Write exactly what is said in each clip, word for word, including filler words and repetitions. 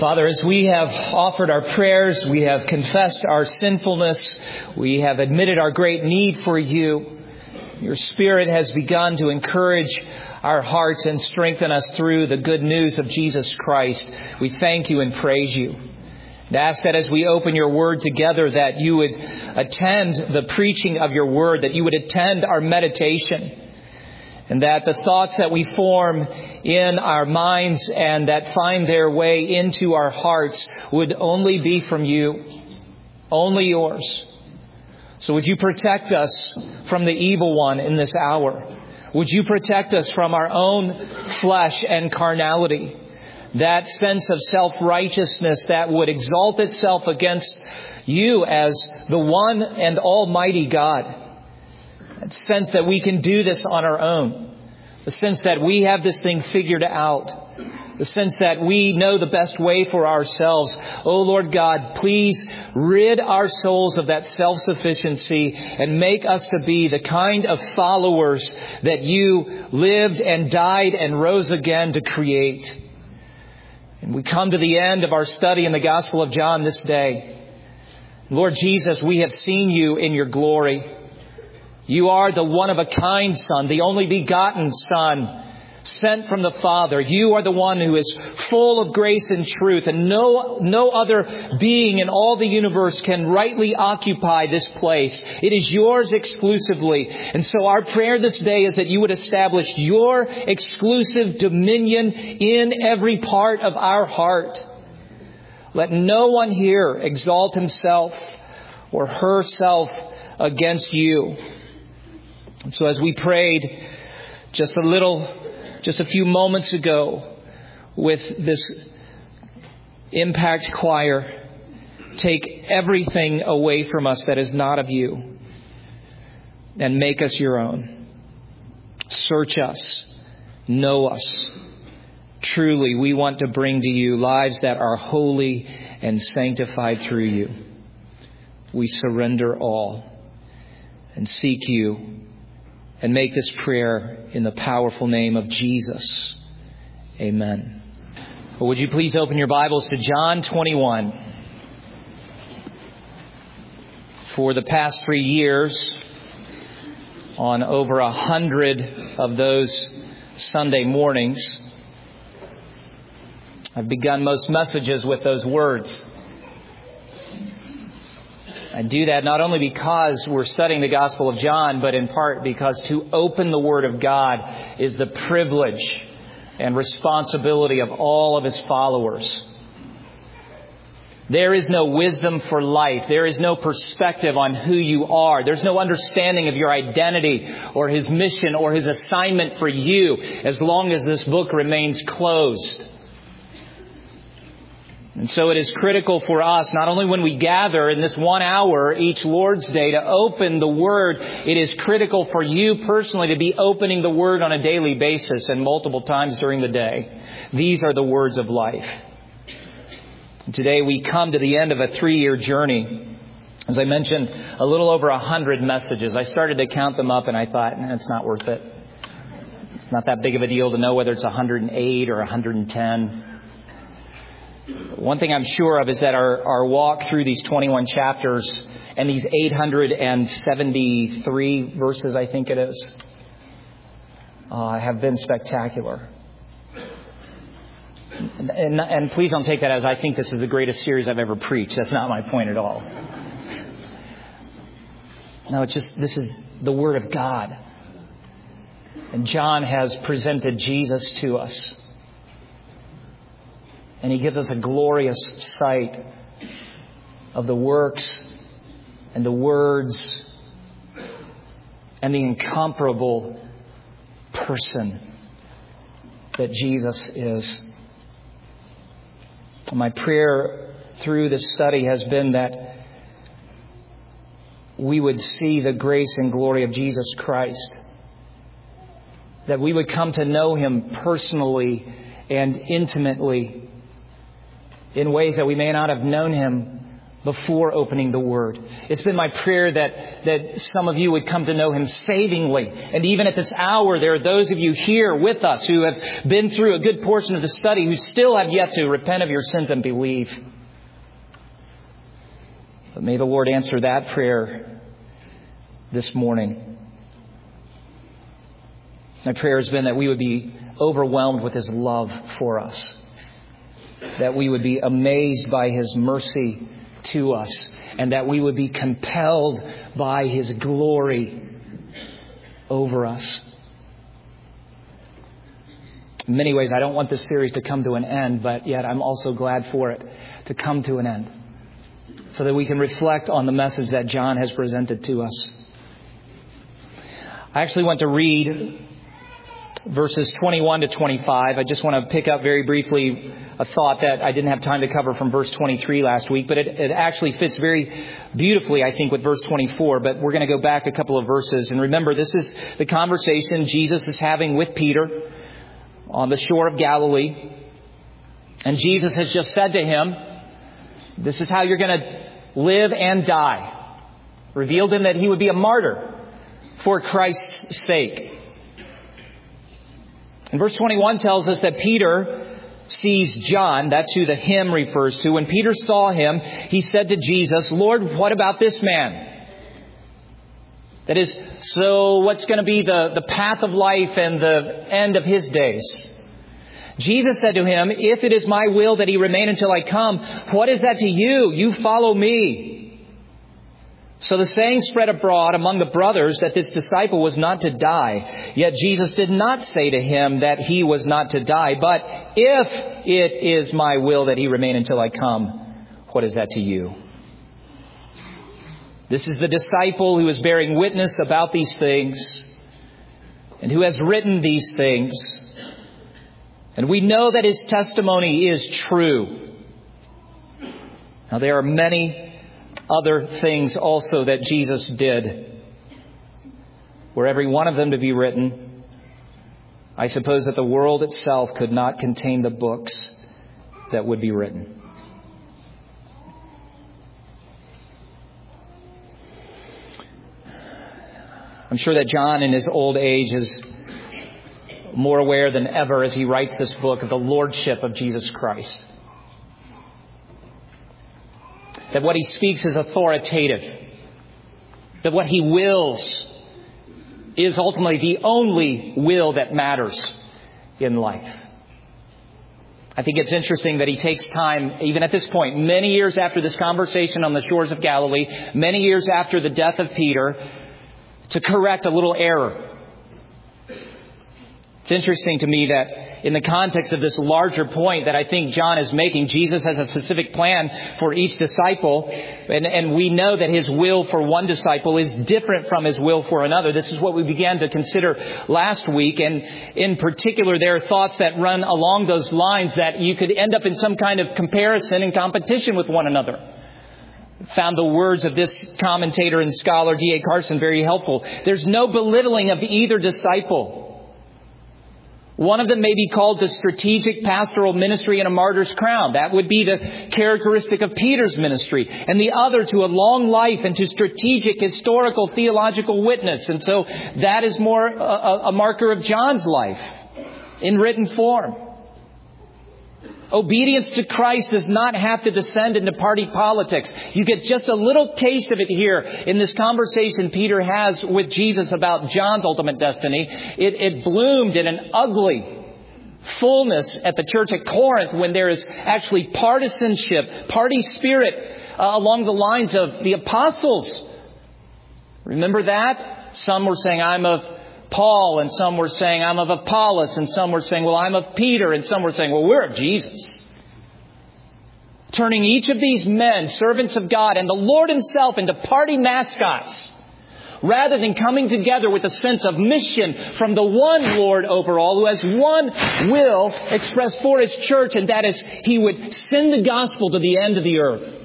Father, as we have offered our prayers, we have confessed our sinfulness, we have admitted our great need for you. Your Spirit has begun to encourage our hearts and strengthen us through the good news of Jesus Christ. We thank you and praise you. And ask that as we open your word together, that you would attend the preaching of your word, that you would attend our meditation, and that the thoughts that we form in our minds and that find their way into our hearts would only be from you, only yours. So would you protect us from the evil one in this hour? Would you protect us from our own flesh and carnality? That sense of self-righteousness that would exalt itself against you as the one and almighty God. That sense that we can do this on our own. The sense that we have this thing figured out. The sense that we know the best way for ourselves. Oh Lord God, please rid our souls of that self-sufficiency and make us to be the kind of followers that you lived and died and rose again to create. And we come to the end of our study in the Gospel of John this day. Lord Jesus, we have seen you in your glory. You are the one-of-a-kind Son, the only begotten Son, sent from the Father. You are the one who is full of grace and truth, and no, no other being in all the universe can rightly occupy this place. It is yours exclusively. And so our prayer this day is that you would establish your exclusive dominion in every part of our heart. Let no one here exalt himself or herself against you. And so as we prayed just a little Just a few moments ago with this Impact Choir, take everything away from us that is not of you and make us your own. Search us. Know us. Truly, we want to bring to you lives that are holy and sanctified through you. We surrender all and seek you. And make this prayer in the powerful name of Jesus. Amen. Well, would you please open your Bibles to John twenty-one. For the past three years, on over a hundred of those Sunday mornings, I've begun most messages with those words. I do that not only because we're studying the Gospel of John, but in part because to open the Word of God is the privilege and responsibility of all of His followers. There is no wisdom for life. There is no perspective on who you are. There's no understanding of your identity or His mission or His assignment for you as long as this book remains closed. And so it is critical for us, not only when we gather in this one hour each Lord's Day to open the Word, it is critical for you personally to be opening the Word on a daily basis and multiple times during the day. These are the words of life. And today we come to the end of a three-year journey. As I mentioned, a little over a hundred messages. I started to count them up and I thought, nah, it's not worth it. It's not that big of a deal to know whether it's one hundred eight or one hundred ten. One thing I'm sure of is that our, our walk through these twenty-one chapters and these eight hundred seventy-three verses, I think it is, uh, have been spectacular. And, and, and please don't take that as I think this is the greatest series I've ever preached. That's not my point at all. No, it's just, this is the Word of God. And John has presented Jesus to us. And he gives us a glorious sight of the works and the words and the incomparable person that Jesus is. My prayer through this study has been that we would see the grace and glory of Jesus Christ. That we would come to know Him personally and intimately in ways that we may not have known Him before opening the Word. It's been my prayer that, that some of you would come to know Him savingly. And even at this hour, there are those of you here with us who have been through a good portion of the study who still have yet to repent of your sins and believe. But may the Lord answer that prayer this morning. My prayer has been that we would be overwhelmed with His love for us. That we would be amazed by His mercy to us, and that we would be compelled by His glory over us. In many ways, I don't want this series to come to an end, but yet I'm also glad for it to come to an end, so that we can reflect on the message that John has presented to us. I actually want to read verses twenty-one to twenty-five. I just want to pick up very briefly a thought that I didn't have time to cover from verse twenty-three last week, but it, it actually fits very beautifully, I think, with verse twenty-four. But we're going to go back a couple of verses. And remember, this is the conversation Jesus is having with Peter on the shore of Galilee. And Jesus has just said to him, this is how you're going to live and die. Revealed him that he would be a martyr for Christ's sake. And verse twenty-one tells us that Peter sees John. That's who the him refers to. When Peter saw him, he said to Jesus, Lord, what about this man? That is, so what's going to be the, the path of life and the end of his days? Jesus said to him, if it is my will that he remain until I come, what is that to you? You follow me. So the saying spread abroad among the brothers that this disciple was not to die. Yet Jesus did not say to him that he was not to die. But if it is my will that he remain until I come, what is that to you? This is the disciple who is bearing witness about these things and who has written these things. And we know that his testimony is true. Now there are many other things also that Jesus did. Were every one of them to be written, I suppose that the world itself could not contain the books that would be written. I'm sure that John in his old age is more aware than ever as he writes this book of the lordship of Jesus Christ. That what he speaks is authoritative. That what he wills is ultimately the only will that matters in life. I think it's interesting that he takes time, even at this point, many years after this conversation on the shores of Galilee, many years after the death of Peter, to correct a little error. It's interesting to me that in the context of this larger point that I think John is making, Jesus has a specific plan for each disciple. And, and we know that his will for one disciple is different from his will for another. This is what we began to consider last week. And in particular, there are thoughts that run along those lines that you could end up in some kind of comparison and competition with one another. Found the words of this commentator and scholar, D A Carson, very helpful. There's no belittling of either disciple. One of them may be called to strategic pastoral ministry and a martyr's crown. That would be the characteristic of Peter's ministry. And the other to a long life and to strategic, historical, theological witness. And so that is more a, a marker of John's life in written form. Obedience to Christ does not have to descend into party politics. You get just a little taste of it here in this conversation Peter has with Jesus about John's ultimate destiny. It, it bloomed in an ugly fullness at the church at Corinth when there is actually partisanship, party spirit uh, along the lines of the apostles. Remember that? Some were saying, I'm of Paul, and some were saying, I'm of Apollos, and some were saying, well, I'm of Peter, and some were saying, well, we're of Jesus. Turning each of these men, servants of God, and the Lord himself into party mascots, rather than coming together with a sense of mission from the one Lord over all, who has one will expressed for his church, and that is, he would send the gospel to the end of the earth.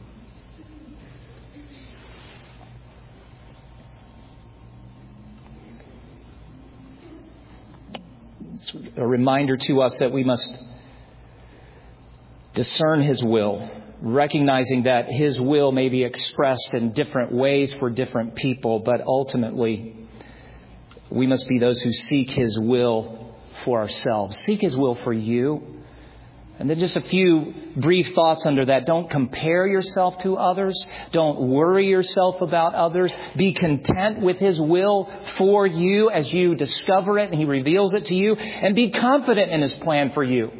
It's a reminder to us that we must discern his will recognizing that His will may be expressed in different ways for different people, but ultimately we must be those who seek His will for ourselves. Seek His will for you. And then just a few brief thoughts under that. Don't compare yourself to others. Don't worry yourself about others. Be content with His will for you as you discover it and He reveals it to you. And be confident in His plan for you.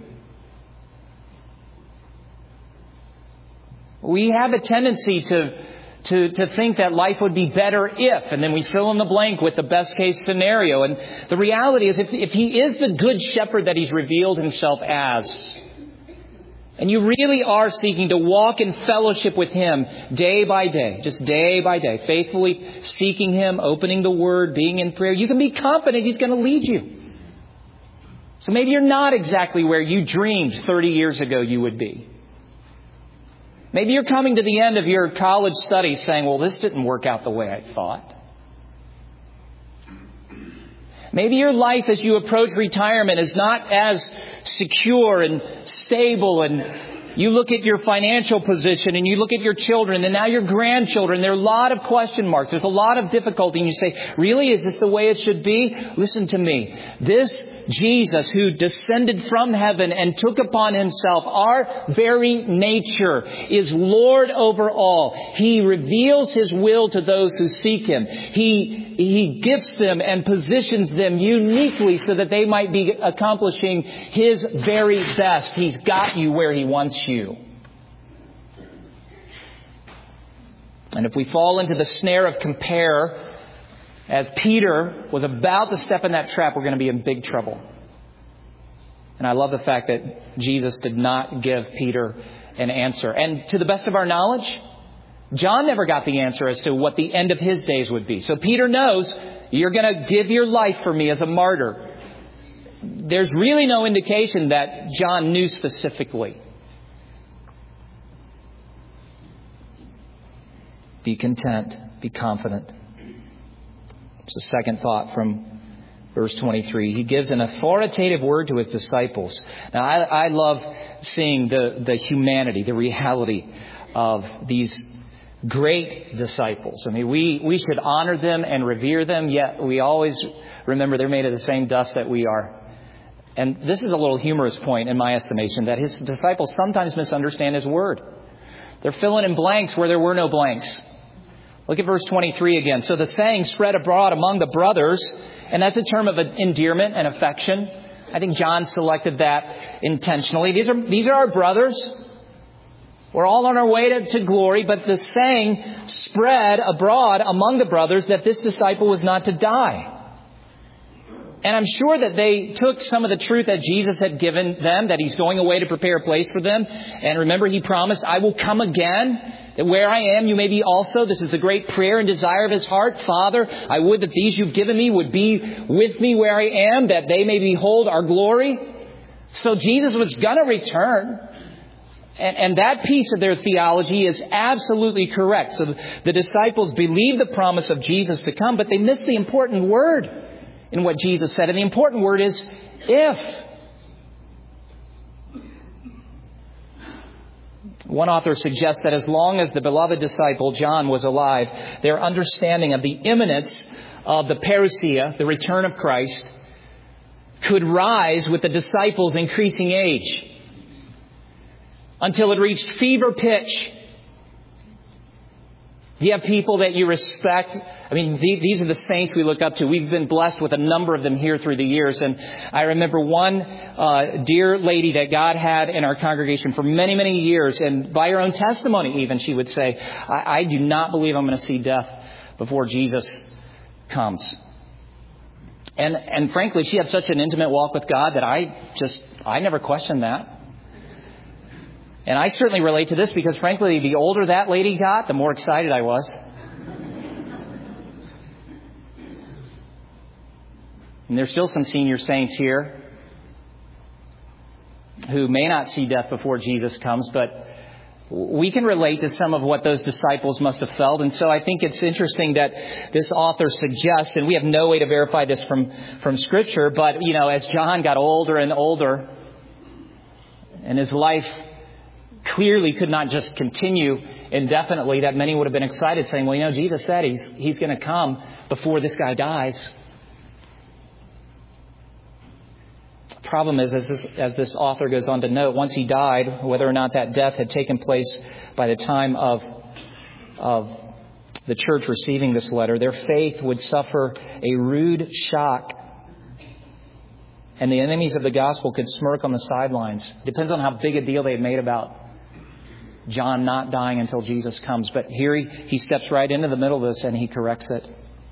We have a tendency to, to, to think that life would be better if, and then we fill in the blank with the best case scenario. And the reality is if, if He is the good shepherd that He's revealed Himself as, and you really are seeking to walk in fellowship with Him day by day, just day by day, faithfully seeking Him, opening the Word, being in prayer, you can be confident He's going to lead you. So maybe you're not exactly where you dreamed thirty years ago you would be. Maybe you're coming to the end of your college studies saying, well, this didn't work out the way I thought. Maybe your life as you approach retirement is not as secure and stable, and you look at your financial position and you look at your children and now your grandchildren. There are a lot of question marks. There's a lot of difficulty. And you say, really, is this the way it should be? Listen to me. This Jesus who descended from heaven and took upon Himself our very nature is Lord over all. He reveals His will to those who seek Him. He, he gifts them and positions them uniquely so that they might be accomplishing His very best. He's got you where He wants you. And if we fall into the snare of compare, as Peter was about to step in that trap, we're going to be in big trouble. And I love the fact that Jesus did not give Peter an answer. And to the best of our knowledge, John never got the answer as to what the end of his days would be. So Peter knows, you're going to give your life for me as a martyr. There's really no indication that John knew specifically. Be content. Be confident. It's the second thought from verse twenty-three. He gives an authoritative word to His disciples. Now, I, I love seeing the, the humanity, the reality of these great disciples. I mean, we, we should honor them and revere them, yet we always remember they're made of the same dust that we are. And this is a little humorous point in my estimation, that His disciples sometimes misunderstand His word. They're filling in blanks where there were no blanks. Look at verse twenty-three again. So the saying spread abroad among the brothers, and that's a term of endearment and affection. I think John selected that intentionally. These are, these are our brothers. We're all on our way to, to glory, but the saying spread abroad among the brothers that this disciple was not to die. And I'm sure that they took some of the truth that Jesus had given them, that He's going away to prepare a place for them. And remember, He promised, I will come again, that where I am, you may be also. This is the great prayer and desire of His heart. Father, I would that these you've given me would be with me where I am, that they may behold our glory. So Jesus was going to return. And, and that piece of their theology is absolutely correct. So the disciples believed the promise of Jesus to come, but they missed the important word in what Jesus said. And the important word is if. One author suggests that as long as the beloved disciple John was alive, their understanding of the imminence of the parousia, the return of Christ, could rise with the disciples' increasing age until it reached fever pitch. Do you have people that you respect? I mean, these are the saints we look up to. We've been blessed with a number of them here through the years. And I remember one uh, dear lady that God had in our congregation for many, many years. And by her own testimony, even, she would say, I, I do not believe I'm going to see death before Jesus comes. And, and frankly, she had such an intimate walk with God that I just, I never questioned that. And I certainly relate to this because, frankly, the older that lady got, the more excited I was. And there's still some senior saints here who may not see death before Jesus comes, but we can relate to some of what those disciples must have felt. And so I think it's interesting that this author suggests, and we have no way to verify this from, from Scripture, but, you know, as John got older and older and his life clearly could not just continue indefinitely, that many would have been excited saying, well, you know, Jesus said he's, he's going to come before this guy dies. The problem is, as this, as this author goes on to note, once he died, whether or not that death had taken place by the time of, of the church receiving this letter, their faith would suffer a rude shock. And the enemies of the gospel could smirk on the sidelines. Depends on how big a deal they had made about John not dying until Jesus comes. But here he, he steps right into the middle of this and he corrects it.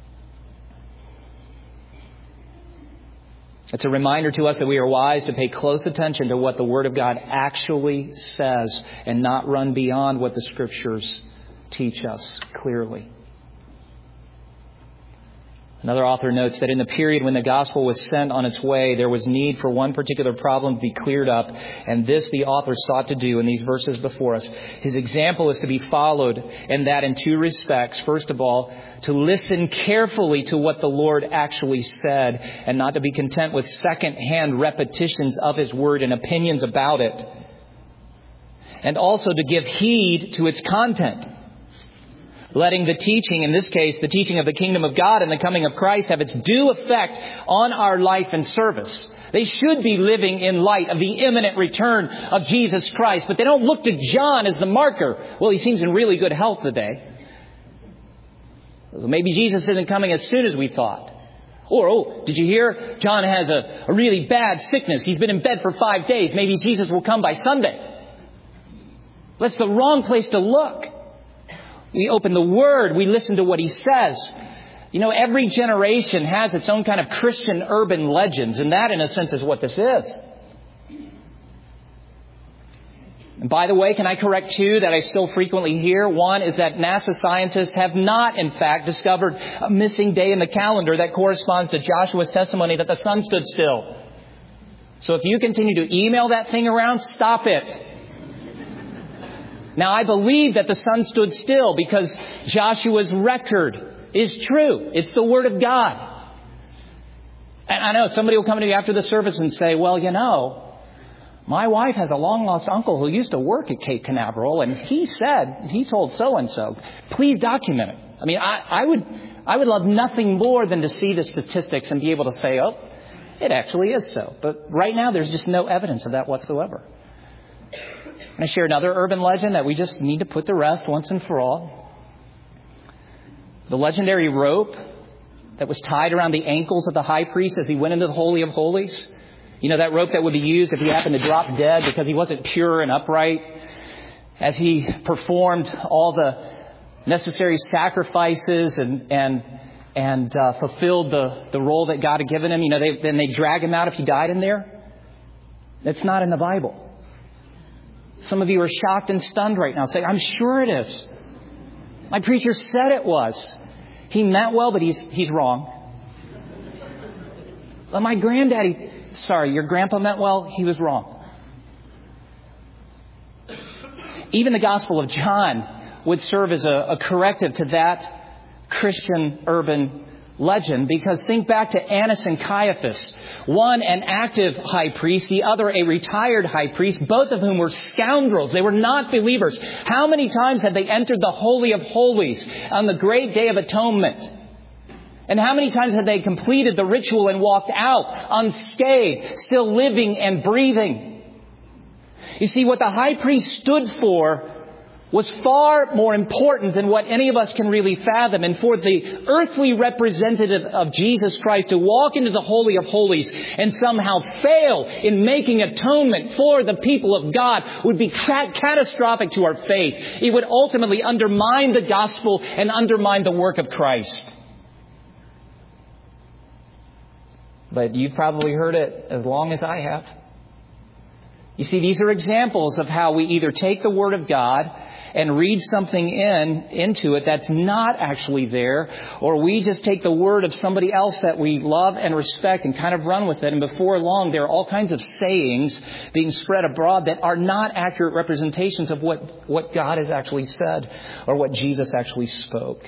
It's a reminder to us that we are wise to pay close attention to what the Word of God actually says and not run beyond what the Scriptures teach us clearly. Another author notes that in the period when the gospel was sent on its way, there was need for one particular problem to be cleared up. And this the author sought to do in these verses before us. His example is to be followed, and that in two respects. First of all, to listen carefully to what the Lord actually said and not to be content with second-hand repetitions of His word and opinions about it. And also to give heed to its content. Letting the teaching, in this case, the teaching of the kingdom of God and the coming of Christ, have its due effect on our life and service. They should be living in light of the imminent return of Jesus Christ, but they don't look to John as the marker. Well, he seems in really good health today. So maybe Jesus isn't coming as soon as we thought. Or, oh, did you hear? John has a, a really bad sickness. He's been in bed for five days. Maybe Jesus will come by Sunday. That's the wrong place to look. We open the Word. We listen to what He says. You know, every generation has its own kind of Christian urban legends. And that, in a sense, is what this is. And by the way, can I correct two that I still frequently hear? One is that NASA scientists have not, in fact, discovered a missing day in the calendar that corresponds to Joshua's testimony that the sun stood still. So if you continue to email that thing around, stop it. Now, I believe that the sun stood still because Joshua's record is true. It's the Word of God. And I know somebody will come to me after the service and say, well, you know, my wife has a long-lost uncle who used to work at Cape Canaveral, and he said, he told so-and-so. Please document it. I mean, I, I would I would love nothing more than to see the statistics and be able to say, oh, it actually is so. But right now, there's just no evidence of that whatsoever. And I share another urban legend that we just need to put to rest once and for all. The legendary rope that was tied around the ankles of the high priest as he went into the Holy of Holies. You know, that rope that would be used if he happened to drop dead because he wasn't pure and upright. As he performed all the necessary sacrifices and and and uh, fulfilled the, the role that God had given him. You know, they, then they drag him out if he died in there. That's not in the Bible. Some of you are shocked and stunned right now, saying, I'm sure it is. My preacher said it was. He meant well, but he's he's wrong. Well, my granddaddy, sorry, your grandpa meant well, he was wrong. Even the Gospel of John would serve as a, a corrective to that Christian urban legend, because think back to Annas and Caiaphas. One, an active high priest, the other, a retired high priest, both of whom were scoundrels. They were not believers. How many times had they entered the Holy of Holies on the great day of atonement? And how many times had they completed the ritual and walked out unscathed, still living and breathing? You see, what the high priest stood for was far more important than what any of us can really fathom. And for the earthly representative of Jesus Christ to walk into the Holy of Holies and somehow fail in making atonement for the people of God would be ca- catastrophic to our faith. It would ultimately undermine the gospel and undermine the work of Christ. But you've probably heard it as long as I have. You see, these are examples of how we either take the Word of God and read something in into it that's not actually there, or we just take the word of somebody else that we love and respect and kind of run with it. And before long, there are all kinds of sayings being spread abroad that are not accurate representations of what, what God has actually said or what Jesus actually spoke.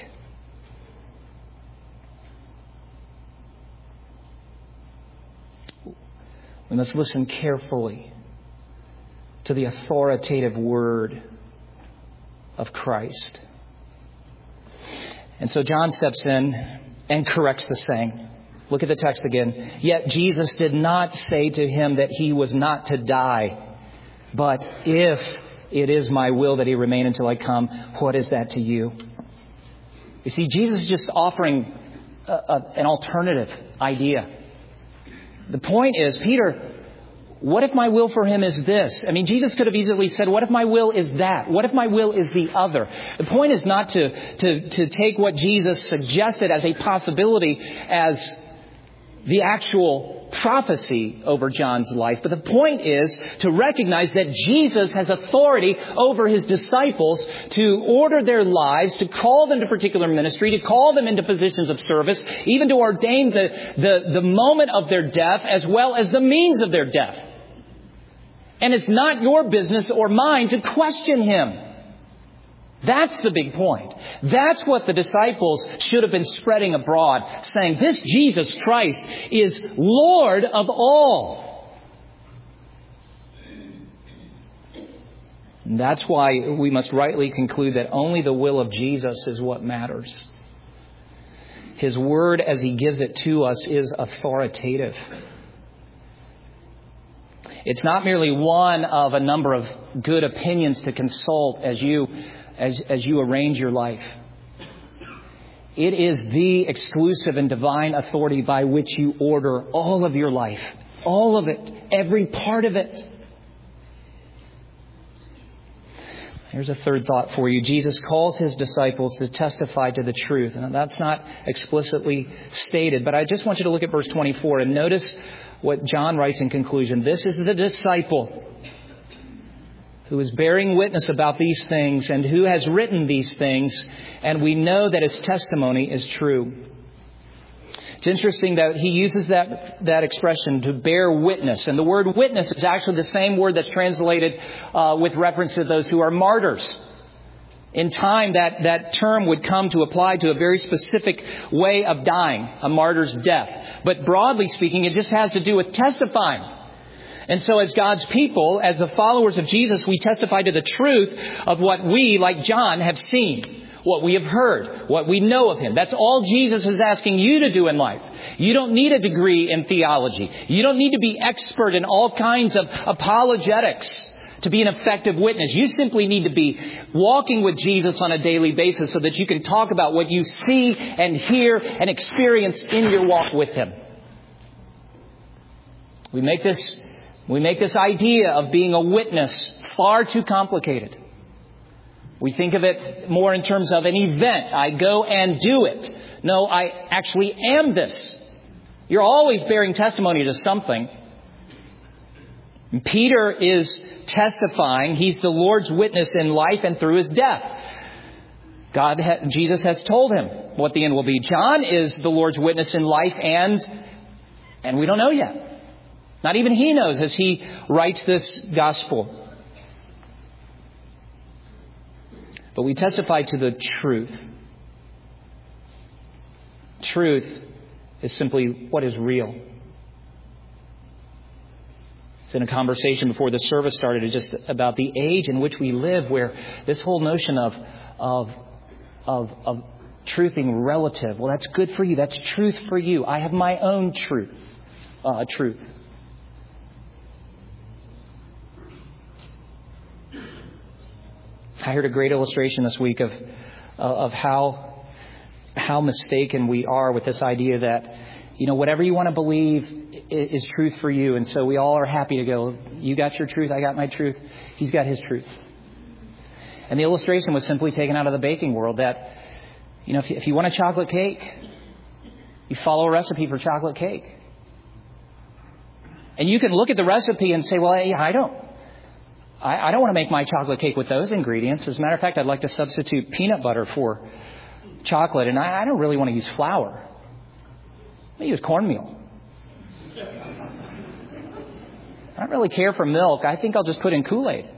We must listen carefully to the authoritative word of Christ. And so John steps in and corrects the saying. Look at the text again. Yet Jesus did not say to him that he was not to die, but if it is my will that he remain until I come, what is that to you? You see, Jesus is just offering a, a, an alternative idea. The point is, Peter, what if my will for him is this? I mean, Jesus could have easily said, what if my will is that? What if my will is the other? The point is not to, to, to take what Jesus suggested as a possibility as the actual prophecy over John's life. But the point is to recognize that Jesus has authority over his disciples to order their lives, to call them to particular ministry, to call them into positions of service, even to ordain the, the, the moment of their death as well as the means of their death. And it's not your business or mine to question him. That's the big point. That's what the disciples should have been spreading abroad, saying, this Jesus Christ is Lord of all. And that's why we must rightly conclude that only the will of Jesus is what matters. His word as he gives it to us is authoritative. It's not merely one of a number of good opinions to consult as you As, as you arrange your life. It is the exclusive and divine authority by which you order all of your life. All of it. Every part of it. Here's a third thought for you. Jesus calls his disciples to testify to the truth. And that's not explicitly stated, but I just want you to look at verse twenty-four and notice what John writes in conclusion. This is the disciple who is bearing witness about these things and who has written these things, and we know that his testimony is true. It's interesting that he uses that, that expression, to bear witness. And the word witness is actually the same word that's translated uh, with reference to those who are martyrs. In time, that, that term would come to apply to a very specific way of dying, a martyr's death. But broadly speaking, it just has to do with testifying. And so as God's people, as the followers of Jesus, we testify to the truth of what we, like John, have seen, what we have heard, what we know of him. That's all Jesus is asking you to do in life. You don't need a degree in theology. You don't need to be expert in all kinds of apologetics to be an effective witness. You simply need to be walking with Jesus on a daily basis so that you can talk about what you see and hear and experience in your walk with him. We make this We make this idea of being a witness far too complicated. We think of it more in terms of an event. I go and do it. No, I actually am this. You're always bearing testimony to something. Peter is testifying. He's the Lord's witness in life and through his death. God, ha- Jesus has told him what the end will be. John is the Lord's witness in life and, and we don't know yet. Not even he knows as he writes this gospel. But we testify to the truth. Truth is simply what is real. It's in a conversation before the service started just about the age in which we live, where this whole notion of, of, of, of truth being relative. Well, that's good for you. That's truth for you. I have my own truth. Uh, truth. I heard a great illustration this week of uh, of how how mistaken we are with this idea that, you know, whatever you want to believe is, is truth for you. And so we all are happy to go, you got your truth, I got my truth, he's got his truth. And the illustration was simply taken out of the baking world that, you know, if you, if you want a chocolate cake, you follow a recipe for chocolate cake. And you can look at the recipe and say, well, hey, I don't. I don't want to make my chocolate cake with those ingredients. As a matter of fact, I'd like to substitute peanut butter for chocolate. And I don't really want to use flour. I use cornmeal. I don't really care for milk. I think I'll just put in Kool-Aid.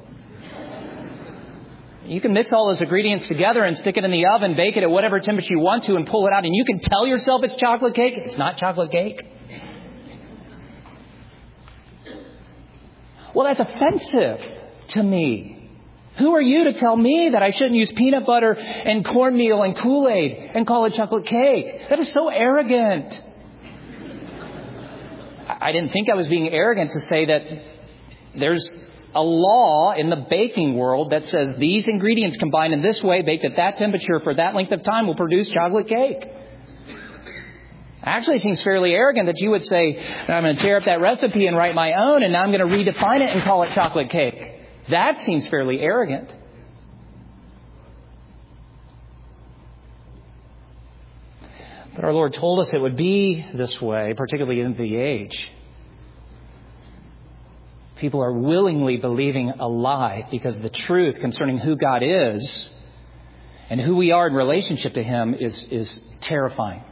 You can mix all those ingredients together and stick it in the oven, bake it at whatever temperature you want to, and pull it out. And you can tell yourself it's chocolate cake. It's not chocolate cake. Well, that's offensive. to me? Who are you to tell me that I shouldn't use peanut butter and cornmeal and Kool-Aid and call it chocolate cake? That is so arrogant. I didn't think I was being arrogant to say that there's a law in the baking world that says these ingredients combined in this way, baked at that temperature for that length of time, will produce chocolate cake. Actually, it seems fairly arrogant that you would say, I'm going to tear up that recipe and write my own, and now I'm going to redefine it and call it chocolate cake. That seems fairly arrogant. But our Lord told us it would be this way, particularly in the age. People are willingly believing a lie because the truth concerning who God is and who we are in relationship to Him is, is terrifying.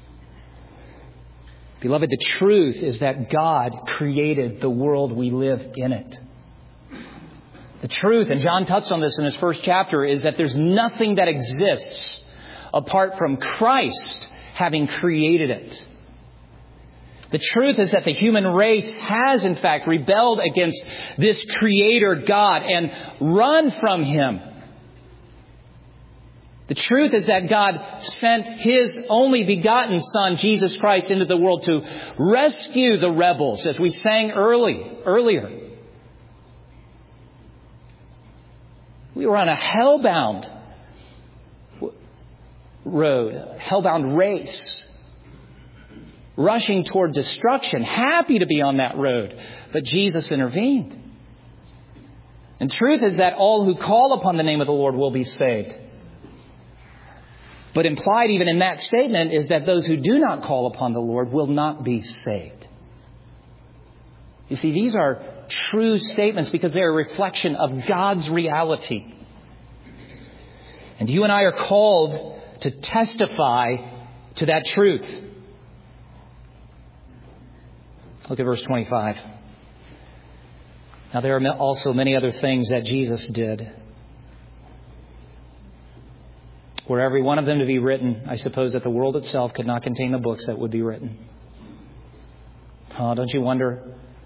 Beloved, the truth is that God created the world we live in it. The truth, and John touched on this in his first chapter, is that there's nothing that exists apart from Christ having created it. The truth is that the human race has, in fact, rebelled against this Creator God and run from Him. The truth is that God sent His only begotten Son, Jesus Christ, into the world to rescue the rebels, as we sang early, earlier. We were on a hellbound road, a hellbound race, rushing toward destruction, happy to be on that road. But Jesus intervened. And truth is that all who call upon the name of the Lord will be saved. But implied even in that statement is that those who do not call upon the Lord will not be saved. You see, these are true statements because they are a reflection of God's reality. And you and I are called to testify to that truth. Look at verse twenty-five. Now there are also many other things that Jesus did. Were every one of them to be written, I suppose that the world itself could not contain the books that would be written. Oh, don't you wonder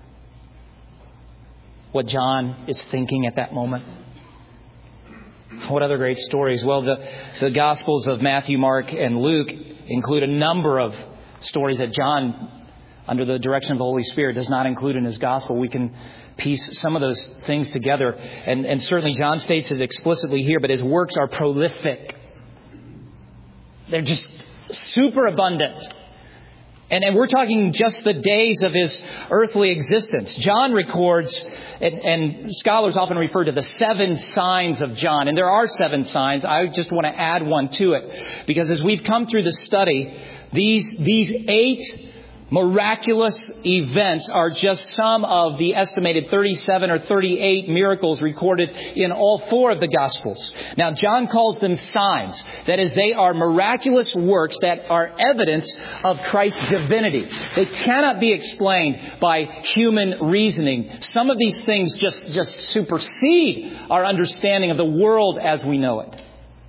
what John is thinking at that moment? What other great stories? Well, the, the Gospels of Matthew, Mark, and Luke include a number of stories that John, under the direction of the Holy Spirit, does not include in his Gospel. We can piece some of those things together. And, and certainly John states it explicitly here, but his works are prolific. They're just super abundant. And, and we're talking just the days of his earthly existence. John records, and, and scholars often refer to the seven signs of John. And there are seven signs. I just want to add one to it. Because as we've come through the study, these, these eight miraculous events are just some of the estimated thirty-seven or thirty-eight miracles recorded in all four of the Gospels. Now, John calls them signs. That is, they are miraculous works that are evidence of Christ's divinity. They cannot be explained by human reasoning. Some of these things just, just supersede our understanding of the world as we know it.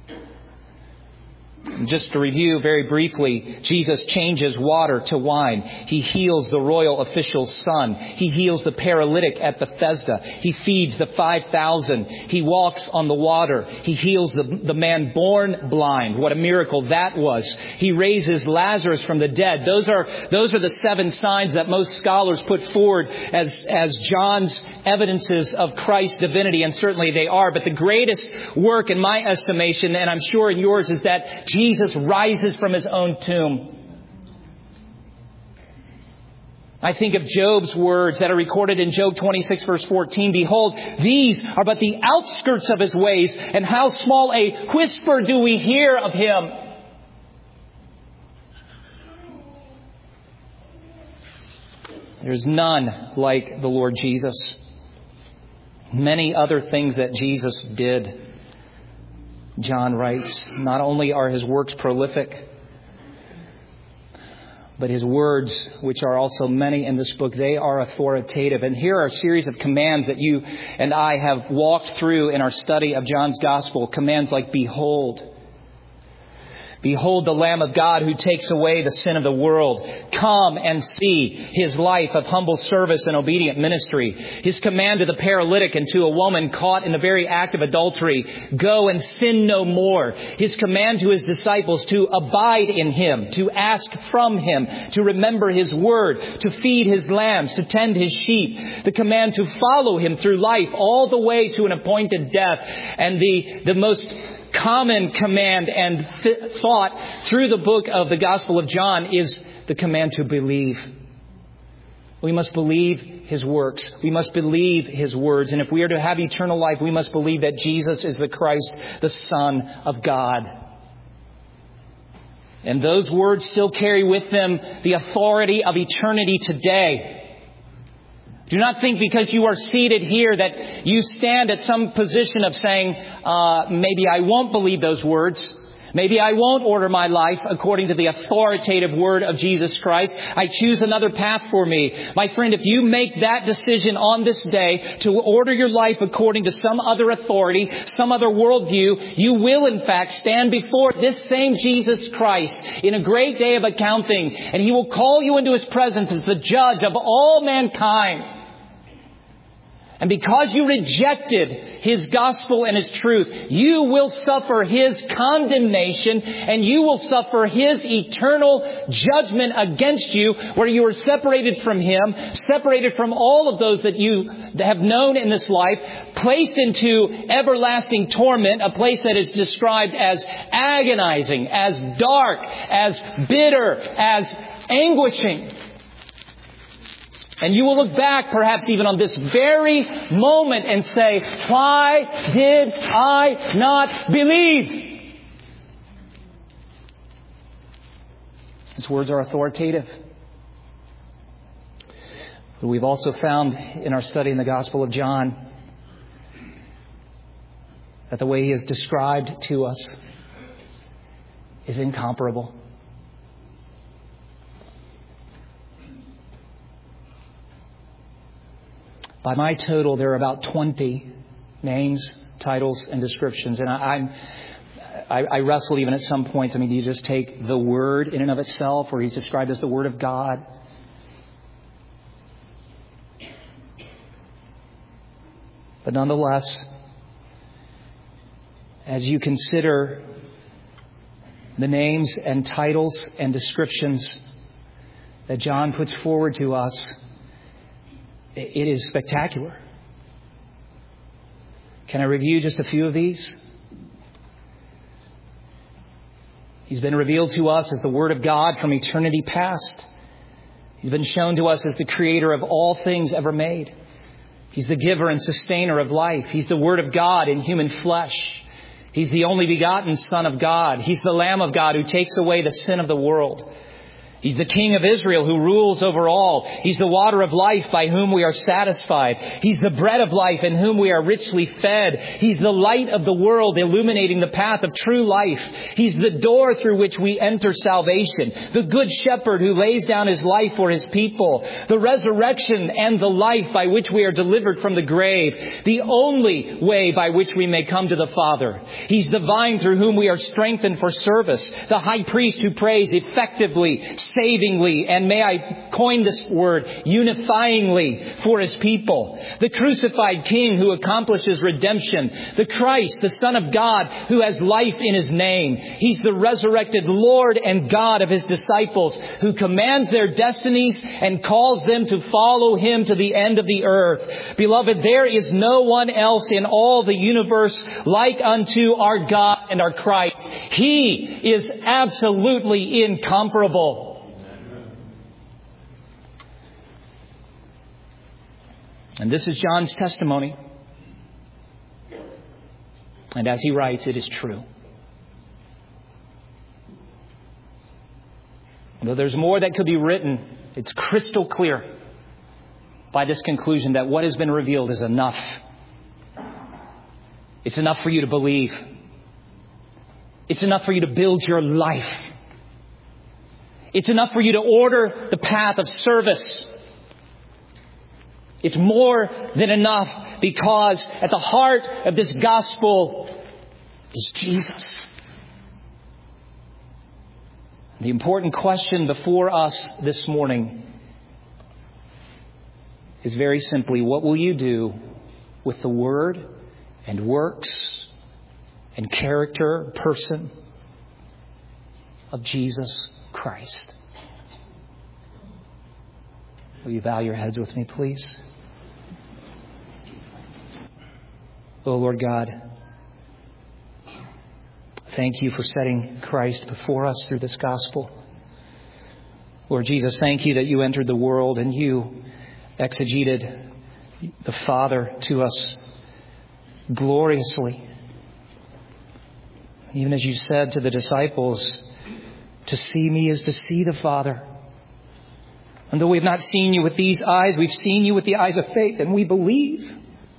Just to review very briefly, Jesus changes water to wine. He heals the royal official's son. He heals the paralytic at Bethesda. He feeds the five thousand. He walks on the water. He heals the, the man born blind. What a miracle that was. He raises Lazarus from the dead. Those are, those are the seven signs that most scholars put forward as, as John's evidences of Christ's divinity, and certainly they are. But the greatest work in my estimation, and I'm sure in yours, is that Jesus rises from his own tomb. I think of Job's words that are recorded in Job twenty-six, verse fourteen. Behold, these are but the outskirts of his ways, and how small a whisper do we hear of him. There's none like the Lord Jesus. Many other things that Jesus did, John writes, not only are his works prolific, but his words, which are also many in this book, they are authoritative. And here are a series of commands that you and I have walked through in our study of John's Gospel. Commands like behold, Behold the Lamb of God who takes away the sin of the world. Come and see His life of humble service and obedient ministry. His command to the paralytic and to a woman caught in the very act of adultery. Go and sin no more. His command to His disciples to abide in Him, to ask from Him, to remember His word, to feed His lambs, to tend His sheep. The command to follow Him through life all the way to an appointed death. And the, the most common command and th- thought through the book of the Gospel of John is the command to believe. We must believe His works. We must believe His words. And if we are to have eternal life, we must believe that Jesus is the Christ, the Son of God. And those words still carry with them the authority of eternity today. Do not think because you are seated here that you stand at some position of saying, uh, maybe I won't believe those words. Maybe I won't order my life according to the authoritative word of Jesus Christ. I choose another path for me. My friend, if you make that decision on this day to order your life according to some other authority, some other worldview, you will in fact stand before this same Jesus Christ in a great day of accounting. And He will call you into His presence as the judge of all mankind. And because you rejected His gospel and His truth, you will suffer His condemnation and you will suffer His eternal judgment against you, where you are separated from Him, separated from all of those that you have known in this life, placed into everlasting torment, a place that is described as agonizing, as dark, as bitter, as anguishing. And you will look back perhaps even on this very moment and say, why did I not believe? His words are authoritative. But we've also found in our study in the Gospel of John that the way He is described to us is incomparable. By my total, there are about twenty names, titles, and descriptions. And I, I'm, I, I wrestle even at some points. I mean, do you just take the Word in and of itself, where He's described as the Word of God? But nonetheless, as you consider the names and titles and descriptions that John puts forward to us, it is spectacular. Can I review just a few of these? He's been revealed to us as the Word of God from eternity past. He's been shown to us as the Creator of all things ever made. He's the giver and sustainer of life. He's the Word of God in human flesh. He's the only begotten Son of God. He's the Lamb of God who takes away the sin of the world. He's the King of Israel who rules over all. He's the water of life by whom we are satisfied. He's the bread of life in whom we are richly fed. He's the light of the world illuminating the path of true life. He's the door through which we enter salvation. The good shepherd who lays down His life for His people. The resurrection and the life by which we are delivered from the grave. The only way by which we may come to the Father. He's the vine through whom we are strengthened for service. The high priest who prays effectively, savingly, and may I coin this word, unifyingly for His people. The crucified King who accomplishes redemption. The Christ, the Son of God, who has life in His name. He's the resurrected Lord and God of His disciples, who commands their destinies and calls them to follow Him to the end of the earth. Beloved, there is no one else in all the universe like unto our God and our Christ. He is absolutely incomparable. And this is John's testimony. And as he writes, it is true. Though there's more that could be written, it's crystal clear by this conclusion that what has been revealed is enough. It's enough for you to believe. It's enough for you to build your life. It's enough for you to order the path of service. It's more than enough, because at the heart of this gospel is Jesus. The important question before us this morning is very simply, what will you do with the word and works and character, person of Jesus Christ? Will you bow your heads with me, please? Oh, Lord God, thank you for setting Christ before us through this gospel. Lord Jesus, thank you that you entered the world and you exegeted the Father to us gloriously. Even as you said to the disciples, to see me is to see the Father. And though we have not seen you with these eyes, we've seen you with the eyes of faith, and we believe.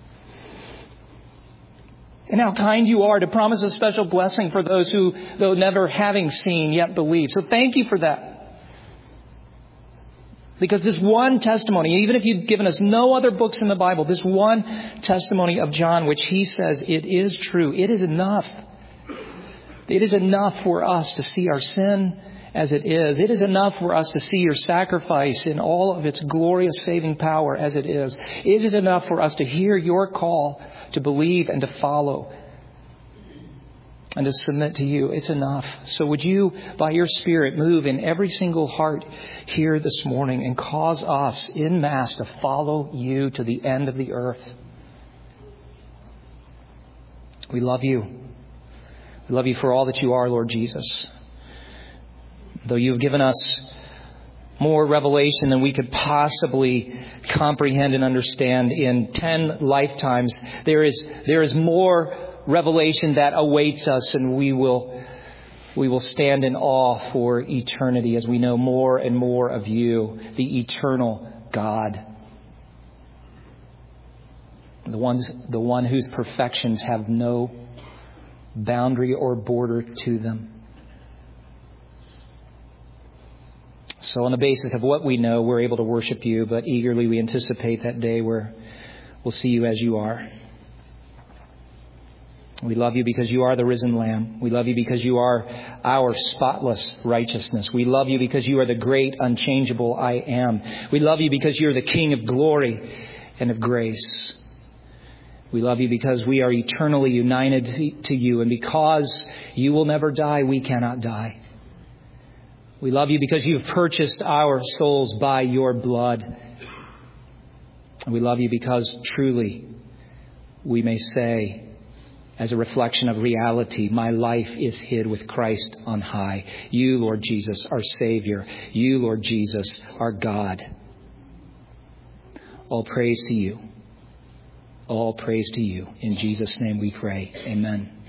And how kind you are to promise a special blessing for those who, though never having seen, yet believe. So thank you for that. Because this one testimony, even if you'd given us no other books in the Bible, this one testimony of John, which he says it is true, it is enough. It is enough for us to see our sin as it is. It is enough for us to see your sacrifice in all of its glorious saving power as it is. It is enough for us to hear your call to believe and to follow and to submit to you. It's enough. So would you, by your Spirit, move in every single heart here this morning and cause us en masse to follow you to the end of the earth. We love you. We love you for all that you are, Lord Jesus. Though you've given us more revelation than we could possibly comprehend and understand in ten lifetimes, there is there is more revelation that awaits us, and we will we will stand in awe for eternity as we know more and more of you, the eternal God, the ones the one whose perfections have no boundary or border to them. So on the basis of what we know, we're able to worship you, but eagerly we anticipate that day where we'll see you as you are. We love you because you are the risen Lamb. We love you because you are our spotless righteousness. We love you because you are the great, unchangeable I am. We love you because you're the King of glory and of grace. We love you because we are eternally united to you, and because you will never die, we cannot die. We love you because you've purchased our souls by your blood. And we love you because truly we may say, as a reflection of reality, my life is hid with Christ on high. You, Lord Jesus, our Savior. You, Lord Jesus, our God. All praise to you. All praise to you. In Jesus' name we pray. Amen.